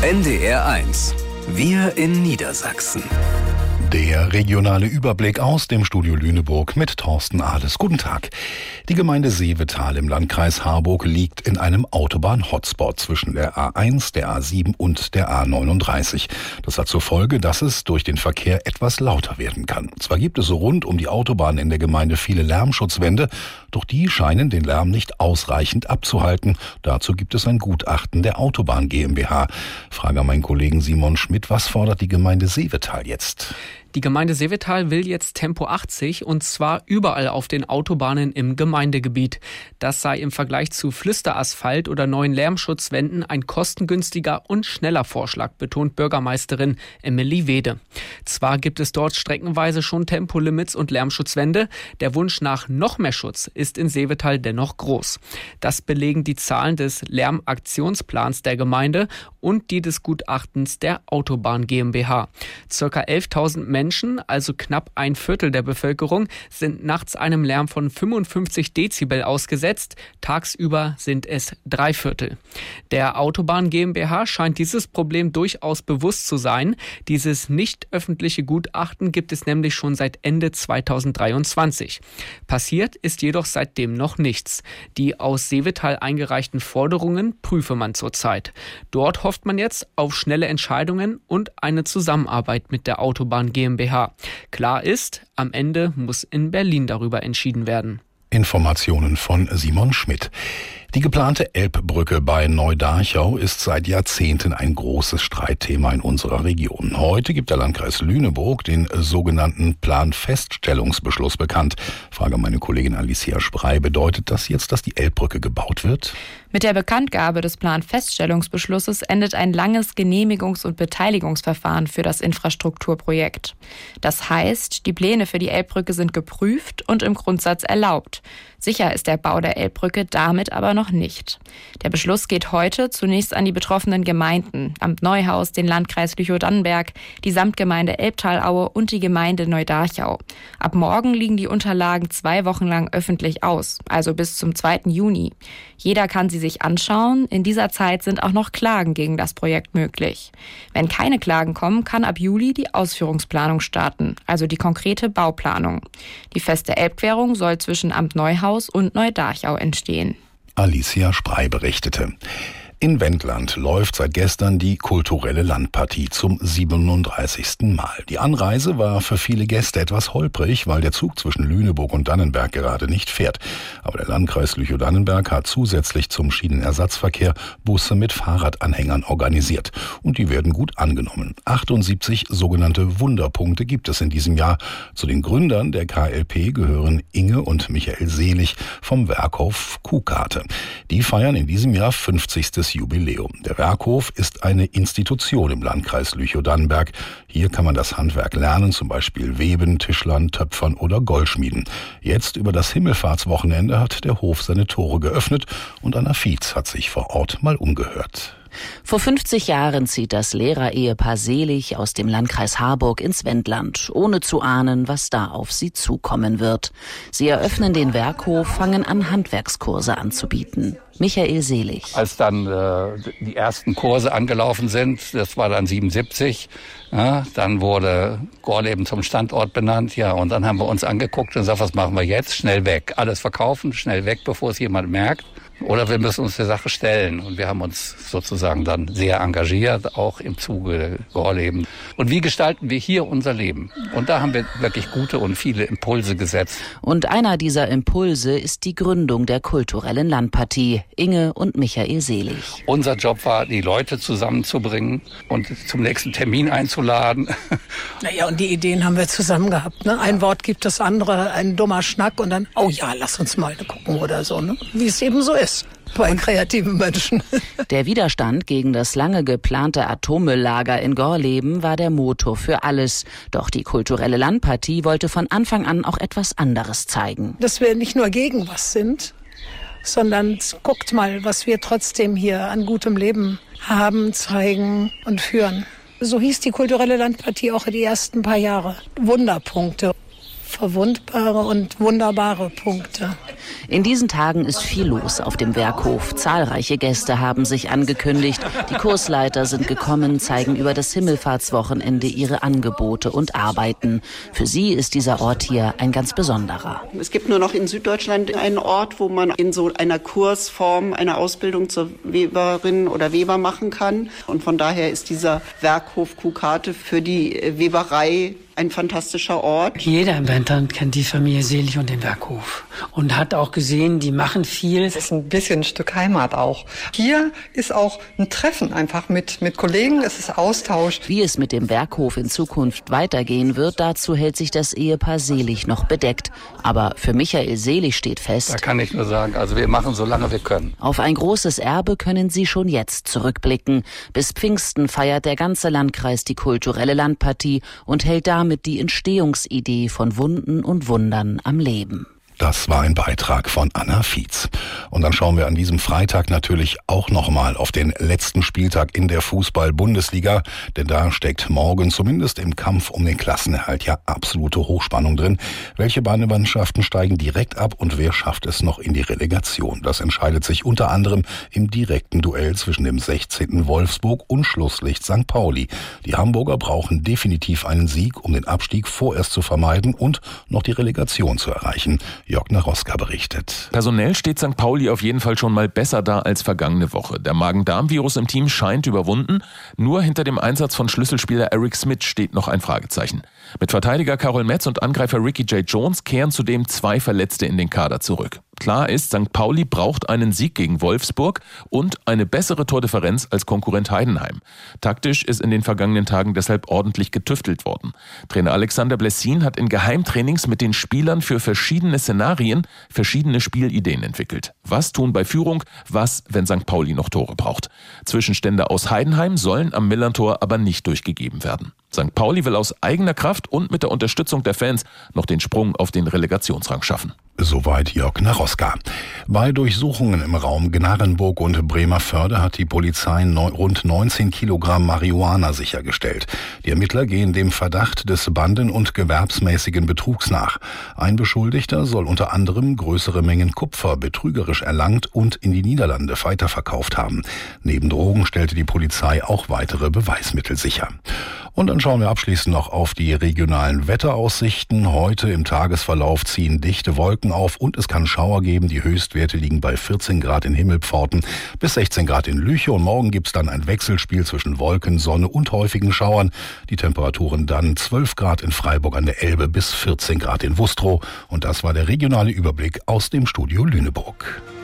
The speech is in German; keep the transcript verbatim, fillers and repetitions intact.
N D R eins. Wir in Niedersachsen. Der regionale Überblick aus dem Studio Lüneburg mit Thorsten Ahles. Guten Tag. Die Gemeinde Seevetal im Landkreis Harburg liegt in einem Autobahn-Hotspot zwischen der A eins, der A sieben und der A neununddreißig. Das hat zur Folge, dass es durch den Verkehr etwas lauter werden kann. Zwar gibt es rund um die Autobahn in der Gemeinde viele Lärmschutzwände, doch die scheinen den Lärm nicht ausreichend abzuhalten. Dazu gibt es ein Gutachten der Autobahn GmbH. Frage an meinen Kollegen Simon Schmidt, was fordert die Gemeinde Seevetal jetzt? Die Gemeinde Seevetal will jetzt Tempo achtzig und zwar überall auf den Autobahnen im Gemeindegebiet. Das sei im Vergleich zu Flüsterasphalt oder neuen Lärmschutzwänden ein kostengünstiger und schneller Vorschlag, betont Bürgermeisterin Emily Wede. Zwar gibt es dort streckenweise schon Tempolimits und Lärmschutzwände, der Wunsch nach noch mehr Schutz ist in Seevetal dennoch groß. Das belegen die Zahlen des Lärmaktionsplans der Gemeinde und die des Gutachtens der Autobahn GmbH. Circa elftausend Menschen, also knapp ein Viertel der Bevölkerung, sind nachts einem Lärm von fünfundfünfzig Dezibel ausgesetzt. Tagsüber sind es drei Viertel. Der Autobahn GmbH scheint dieses Problem durchaus bewusst zu sein. Dieses nicht öffentliche Gutachten gibt es nämlich schon seit Ende zweitausenddreiundzwanzig. Passiert ist jedoch seitdem noch nichts. Die aus Seevetal eingereichten Forderungen prüfe man zurzeit. Dort hofft man jetzt auf schnelle Entscheidungen und eine Zusammenarbeit mit der Autobahn GmbH. Klar ist, am Ende muss in Berlin darüber entschieden werden. Informationen von Simon Schmidt. Die geplante Elbbrücke bei Neudarchau ist seit Jahrzehnten ein großes Streitthema in unserer Region. Heute gibt der Landkreis Lüneburg den sogenannten Planfeststellungsbeschluss bekannt. Frage meine Kollegin Alicia Sprey, bedeutet das jetzt, dass die Elbbrücke gebaut wird? Mit der Bekanntgabe des Planfeststellungsbeschlusses endet ein langes Genehmigungs- und Beteiligungsverfahren für das Infrastrukturprojekt. Das heißt, die Pläne für die Elbbrücke sind geprüft und im Grundsatz erlaubt. Sicher ist der Bau der Elbbrücke damit aber noch nicht. Der Beschluss geht heute zunächst an die betroffenen Gemeinden, Amt Neuhaus, den Landkreis Lüchow-Dannenberg, die Samtgemeinde Elbtalaue und die Gemeinde Neudarchau. Ab morgen liegen die Unterlagen zwei Wochen lang öffentlich aus, also bis zum zweiten Juni. Jeder kann sie sich anschauen. In dieser Zeit sind auch noch Klagen gegen das Projekt möglich. Wenn keine Klagen kommen, kann ab Juli die Ausführungsplanung starten, also die konkrete Bauplanung. Die feste Elbquerung soll zwischen Amt Neuhaus und Neudarchau entstehen. Alicia Sprey berichtete. In Wendland läuft seit gestern die kulturelle Landpartie zum siebenunddreißigsten Mal. Die Anreise war für viele Gäste etwas holprig, weil der Zug zwischen Lüneburg und Dannenberg gerade nicht fährt. Aber der Landkreis Lüchow-Dannenberg hat zusätzlich zum Schienenersatzverkehr Busse mit Fahrradanhängern organisiert. Und die werden gut angenommen. achtundsiebzig sogenannte Wunderpunkte gibt es in diesem Jahr. Zu den Gründern der K L P gehören Inge und Michael Selig vom Werkhof Kuhkarte. Die feiern in diesem Jahr fünfzigstes Jubiläum. Der Werkhof ist eine Institution im Landkreis Lüchow-Dannenberg. Hier kann man das Handwerk lernen, zum Beispiel Weben, Tischlern, Töpfern oder Goldschmieden. Jetzt über das Himmelfahrtswochenende hat der Hof seine Tore geöffnet und Anna Fietz hat sich vor Ort mal umgehört. Vor fünfzig Jahren zieht das Lehrerehepaar Selig aus dem Landkreis Harburg ins Wendland, ohne zu ahnen, was da auf sie zukommen wird. Sie eröffnen den Werkhof, fangen an, Handwerkskurse anzubieten. Michael Selig. Als dann äh, die ersten Kurse angelaufen sind, das war dann siebenundsiebzig, ja, dann wurde Gorleben zum Standort benannt, ja, und dann haben wir uns angeguckt und gesagt, was machen wir jetzt? Schnell weg. Alles verkaufen, schnell weg, bevor es jemand merkt. Oder wir müssen uns der Sache stellen. Und wir haben uns sozusagen dann sehr engagiert, auch im Zuge Gorleben. Und wie gestalten wir hier unser Leben? Und da haben wir wirklich gute und viele Impulse gesetzt. Und einer dieser Impulse ist die Gründung der kulturellen Landpartie, Inge und Michael Selig. Unser Job war, die Leute zusammenzubringen und zum nächsten Termin einzuladen. Naja, und die Ideen haben wir zusammen gehabt. Ne? Ein Wort gibt das andere, ein dummer Schnack und dann, oh ja, lass uns mal gucken oder so, ne? Wie es eben so ist. Bei kreativen Menschen. Der Widerstand gegen das lange geplante Atommülllager in Gorleben war der Motor für alles. Doch die kulturelle Landpartie wollte von Anfang an auch etwas anderes zeigen. Dass wir nicht nur gegen was sind, sondern guckt mal, was wir trotzdem hier an gutem Leben haben, zeigen und führen. So hieß die kulturelle Landpartie auch die ersten paar Jahre. Wunderpunkte. verwundbare und wunderbare Punkte. In diesen Tagen ist viel los auf dem Werkhof. Zahlreiche Gäste haben sich angekündigt. Die Kursleiter sind gekommen, zeigen über das Himmelfahrtswochenende ihre Angebote und Arbeiten. Für sie ist dieser Ort hier ein ganz besonderer. Es gibt nur noch in Süddeutschland einen Ort, wo man in so einer Kursform eine Ausbildung zur Weberin oder Weber machen kann. Und von daher ist dieser Werkhof Kuhkarte für die Weberei ein fantastischer Ort. Jeder im Wendland kennt die Familie Selig und den Werkhof und hat auch gesehen, die machen viel. Es ist ein bisschen ein Stück Heimat auch. Hier ist auch ein Treffen einfach mit, mit Kollegen, es ist Austausch. Wie es mit dem Werkhof in Zukunft weitergehen wird, dazu hält sich das Ehepaar Selig noch bedeckt. Aber für Michael Selig steht fest: Da kann ich nur sagen, also wir machen, solange wir können. Auf ein großes Erbe können sie schon jetzt zurückblicken. Bis Pfingsten feiert der ganze Landkreis die kulturelle Landpartie und hält damit mit die Entstehungsidee von Wunden und Wundern am Leben. Das war ein Beitrag von Anna Fietz. Und dann schauen wir an diesem Freitag natürlich auch nochmal auf den letzten Spieltag in der Fußball-Bundesliga. Denn da steckt morgen zumindest im Kampf um den Klassenerhalt ja absolute Hochspannung drin. Welche beiden Mannschaften steigen direkt ab und wer schafft es noch in die Relegation? Das entscheidet sich unter anderem im direkten Duell zwischen dem sechzehnten Wolfsburg und Schlusslicht Sankt Pauli. Die Hamburger brauchen definitiv einen Sieg, um den Abstieg vorerst zu vermeiden und noch die Relegation zu erreichen. Jörg Naroska berichtet. Personell steht Sankt Pauli auf jeden Fall schon mal besser da als vergangene Woche. Der Magen-Darm-Virus im Team scheint überwunden. Nur hinter dem Einsatz von Schlüsselspieler Eric Smith steht noch ein Fragezeichen. Mit Verteidiger Karol Metz und Angreifer Ricky J. Jones kehren zudem zwei Verletzte in den Kader zurück. Klar ist, Sankt Pauli braucht einen Sieg gegen Wolfsburg und eine bessere Tordifferenz als Konkurrent Heidenheim. Taktisch ist in den vergangenen Tagen deshalb ordentlich getüftelt worden. Trainer Alexander Blessin hat in Geheimtrainings mit den Spielern für verschiedene Szenarien verschiedene Spielideen entwickelt. Was tun bei Führung, was, wenn Sankt Pauli noch Tore braucht. Zwischenstände aus Heidenheim sollen am Millerntor aber nicht durchgegeben werden. Sankt Pauli will aus eigener Kraft und mit der Unterstützung der Fans noch den Sprung auf den Relegationsrang schaffen. Soweit Jörg Naroska. Bei Durchsuchungen im Raum Gnarrenburg und Bremervörde hat die Polizei neun, rund neunzehn Kilogramm Marihuana sichergestellt. Die Ermittler gehen dem Verdacht des banden- und gewerbsmäßigen Betrugs nach. Ein Beschuldigter soll unter anderem größere Mengen Kupfer betrügerisch erlangt und in die Niederlande weiterverkauft haben. Neben Drogen stellte die Polizei auch weitere Beweismittel sicher. Und dann schauen wir abschließend noch auf die regionalen Wetteraussichten. Heute im Tagesverlauf ziehen dichte Wolken auf und es kann Schauer geben. Die Höchstwerte liegen bei vierzehn Grad in Himmelpforten bis sechzehn Grad in Lüchow. Und morgen gibt's dann ein Wechselspiel zwischen Wolken, Sonne und häufigen Schauern. Die Temperaturen dann zwölf Grad in Freiburg an der Elbe bis vierzehn Grad in Wustrow. Und das war der regionale Überblick aus dem Studio Lüneburg.